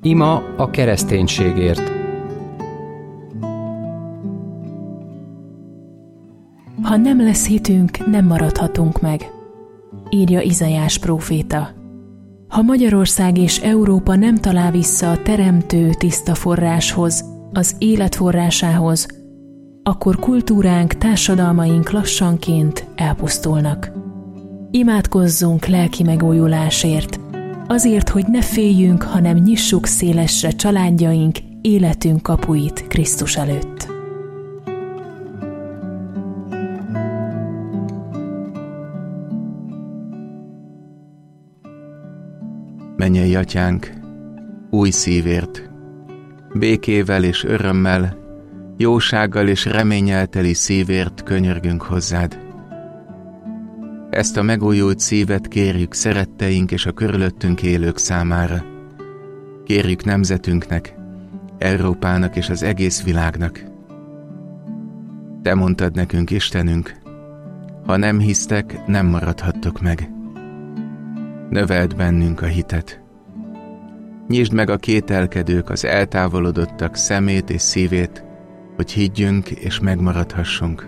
Ima a kereszténységért. Ha nem lesz hitünk, nem maradhatunk meg, írja Izaiás próféta. Ha Magyarország és Európa nem talál vissza a teremtő tiszta forráshoz, az élet forrásához, akkor kultúránk, társadalmaink lassanként elpusztulnak. Imádkozzunk lelki megújulásért, azért, hogy ne féljünk, hanem nyissuk szélesre családjaink, életünk kapuit Krisztus előtt. Mennyei Atyánk, új szívért, békével és örömmel, jósággal és reménnyel teli szívért könyörgünk hozzád. Ezt a megújult szívet kérjük szeretteink és a körülöttünk élők számára. Kérjük nemzetünknek, Európának és az egész világnak. Te mondtad nekünk, Istenünk, ha nem hisztek, nem maradhattok meg. Növeld bennünk a hitet. Nyisd meg a kételkedők, az eltávolodottak szemét és szívét, hogy higgyünk és megmaradhassunk.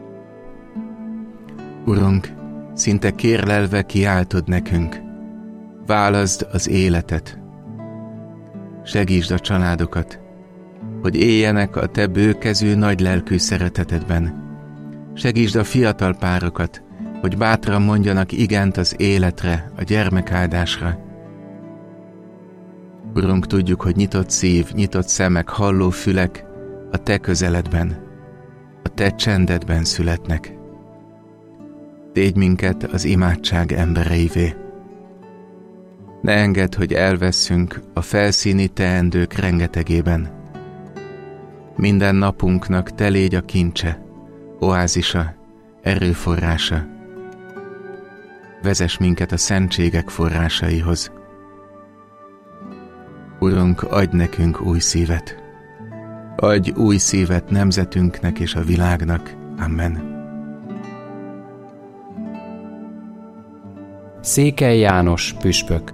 Urunk, szinte kérlelve kiáltod nekünk, válaszd az életet. Segítsd a családokat, hogy éljenek a te bőkezű, nagylelkű szeretetedben. Segítsd a fiatal párokat, hogy bátran mondjanak igent az életre, a gyermekáldásra. Urunk, tudjuk, hogy nyitott szív, nyitott szemek, halló fülek a te közeledben, a te csendedben születnek. Tégy minket az imádság embereivé. Ne engedd, hogy elvesszünk a felszíni teendők rengetegében. Minden napunknak te légy a kincse, oázisa, erőforrása. Vezess minket a szentségek forrásaihoz. Urunk, adj nekünk új szívet. Adj új szívet nemzetünknek és a világnak. Amen. Székely János püspök.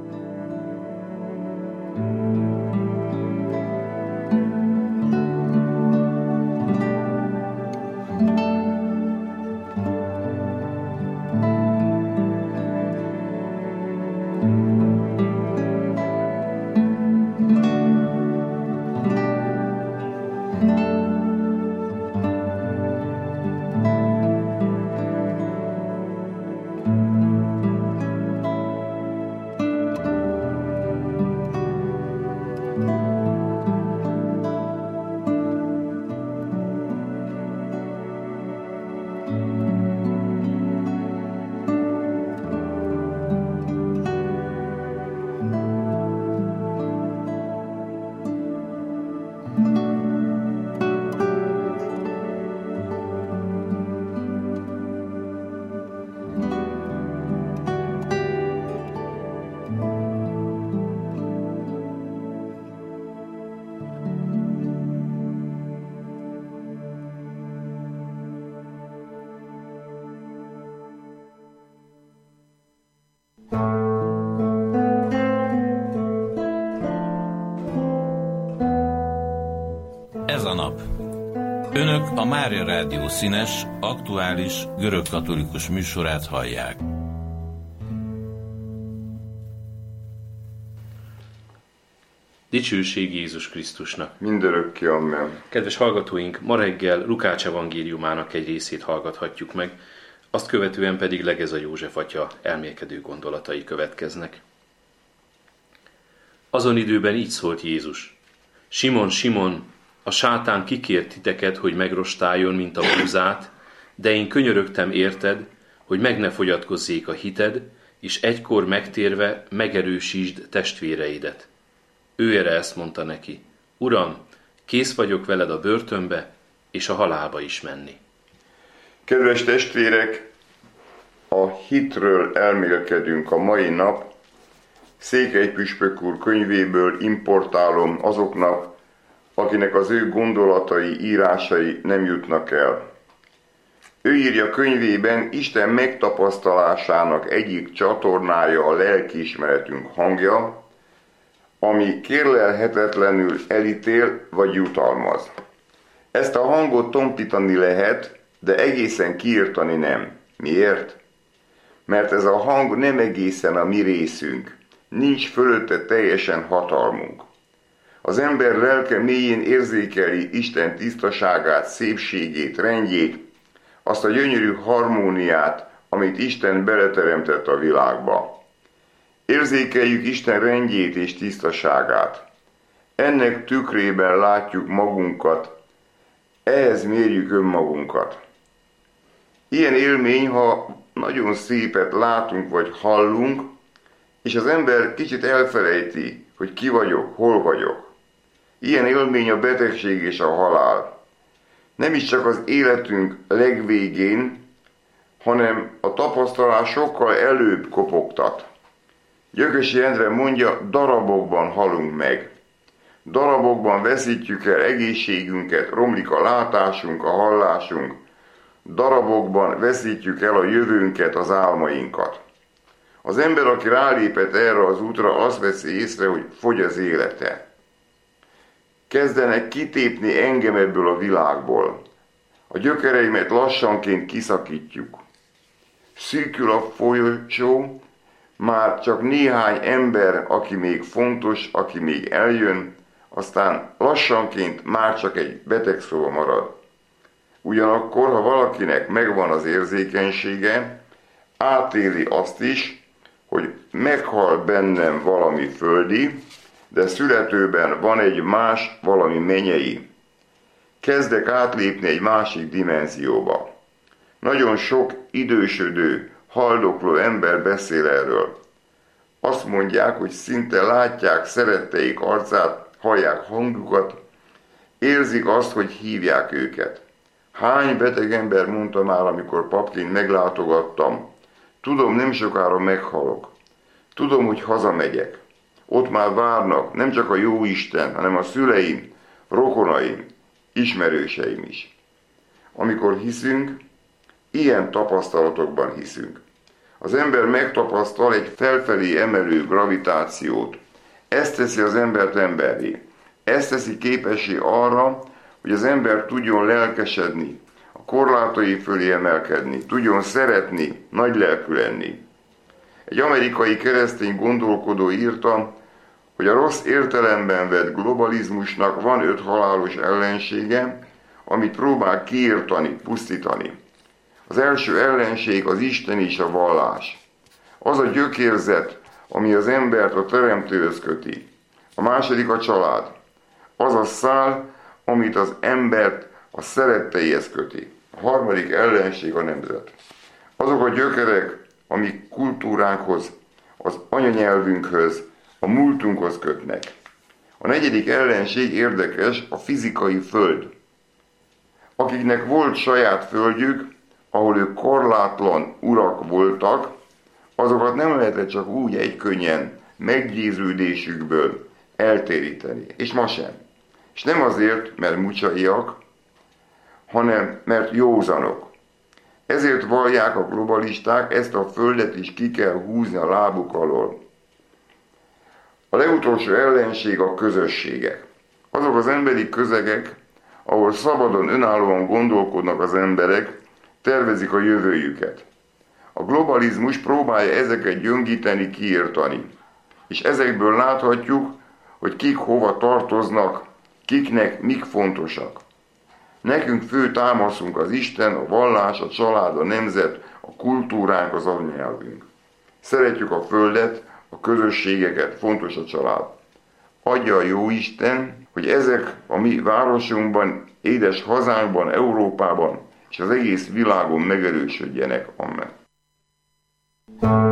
Ez a nap. Önök a Mária Rádió színes, aktuális, görögkatolikus műsorát hallják. Dicsőség Jézus Krisztusnak! Mindörökké, amen. Kedves hallgatóink, ma reggel Lukács evangéliumának egy részét hallgathatjuk meg, azt követően pedig Legeza József atya elmélkedő gondolatai következnek. Azon időben így szólt Jézus: Simon, Simon, a sátán kikért titeket, hogy megrostáljon, mint a búzát, de én könyörögtem érted, hogy meg ne fogyatkozzék a hited, és egykor megtérve megerősítsd testvéreidet. Ő erre ezt mondta neki: Uram, kész vagyok veled a börtönbe, és a halálba is menni. Kedves testvérek, a hitről elmélkedünk a mai nap. Székely püspök úr könyvéből importálom azoknak, akinek az ő gondolatai, írásai nem jutnak el. Ő írja könyvében, Isten megtapasztalásának egyik csatornája a lelkiismeretünk hangja, ami kérlelhetetlenül elítél vagy jutalmaz. Ezt a hangot tompítani lehet, de egészen kiirtani nem. Miért? Mert ez a hang nem egészen a mi részünk, nincs fölötte teljesen hatalmunk. Az ember lelke mélyén érzékeli Isten tisztaságát, szépségét, rendjét, azt a gyönyörű harmóniát, amit Isten beleteremtett a világba. Érzékeljük Isten rendjét és tisztaságát. Ennek tükrében látjuk magunkat, ehhez mérjük önmagunkat. Ilyen élmény, ha nagyon szépet látunk vagy hallunk, és az ember kicsit elfelejti, hogy ki vagyok, hol vagyok. Ilyen élmény a betegség és a halál. Nem is csak az életünk legvégén, hanem a tapasztalás sokkal előbb kopogtat. Gyökösi Endre mondja, darabokban halunk meg. Darabokban veszítjük el egészségünket, romlik a látásunk, a hallásunk. Darabokban veszítjük el a jövőnket, az álmainkat. Az ember, aki rálépett erre az útra, azt veszi észre, hogy fogy az élete. Kezdenek kitépni engem ebből a világból. A gyökereimet lassanként kiszakítjuk. Szűkül a folyosó, már csak néhány ember, aki még fontos, aki még eljön, aztán lassanként már csak egy beteg szó marad. Ugyanakkor, ha valakinek megvan az érzékenysége, átéli azt is, hogy meghal bennem valami földi, de születőben van egy más, valami mennyei. Kezdek átlépni egy másik dimenzióba. Nagyon sok idősödő, haldokló ember beszél erről. Azt mondják, hogy szinte látják szeretteik arcát, hallják hangjukat, érzik azt, hogy hívják őket. Hány beteg ember mondta már, amikor papként meglátogattam, tudom, nem sokára meghalok. Tudom, hogy hazamegyek. Ott már várnak nem csak a Jóisten, hanem a szüleim, rokonaim, ismerőseim is. Amikor hiszünk, ilyen tapasztalatokban hiszünk. Az ember megtapasztal egy felfelé emelő gravitációt. Ez teszi az embert emberré. Ez teszi képessé arra, hogy az ember tudjon lelkesedni, a korlátai fölé emelkedni, tudjon szeretni, nagylelkű lenni. Egy amerikai keresztény gondolkodó írta, hogy a rossz értelemben vett globalizmusnak van 5 halálos ellensége, amit próbál kiirtani, pusztítani. Az első ellenség az Isten és a vallás. Az a gyökérzet, ami az embert a Teremtőhöz köti. A második a család. Az a szál, amit az embert a szeretteihez köti. A harmadik ellenség a nemzet. Azok a gyökerek, amik kultúránkhoz, az anyanyelvünkhöz, a múltunkhoz kötnek. A negyedik ellenség érdekes, a fizikai föld. Akiknek volt saját földjük, ahol ők korlátlan urak voltak, azokat nem lehetett csak úgy egykönnyen meggyőződésükből eltéríteni. És ma sem. És nem azért, mert mucsaiak, hanem mert józanok. Ezért vallják a globalisták, ezt a földet is ki kell húzni a lábuk alól. A legutolsó ellenség a közösségek. Azok az emberi közegek, ahol szabadon, önállóan gondolkodnak az emberek, tervezik a jövőjüket. A globalizmus próbálja ezeket gyöngíteni, kiirtani. És ezekből láthatjuk, hogy kik hova tartoznak, kiknek mik fontosak. Nekünk fő támaszunk az Isten, a vallás, a család, a nemzet, a kultúránk, az anyanyelvünk. Szeretjük a földet, a közösségeket, fontos a család. Adja a jó Isten, hogy ezek a mi városunkban, édes hazánkban, Európában és az egész világon megerősödjenek. Amen.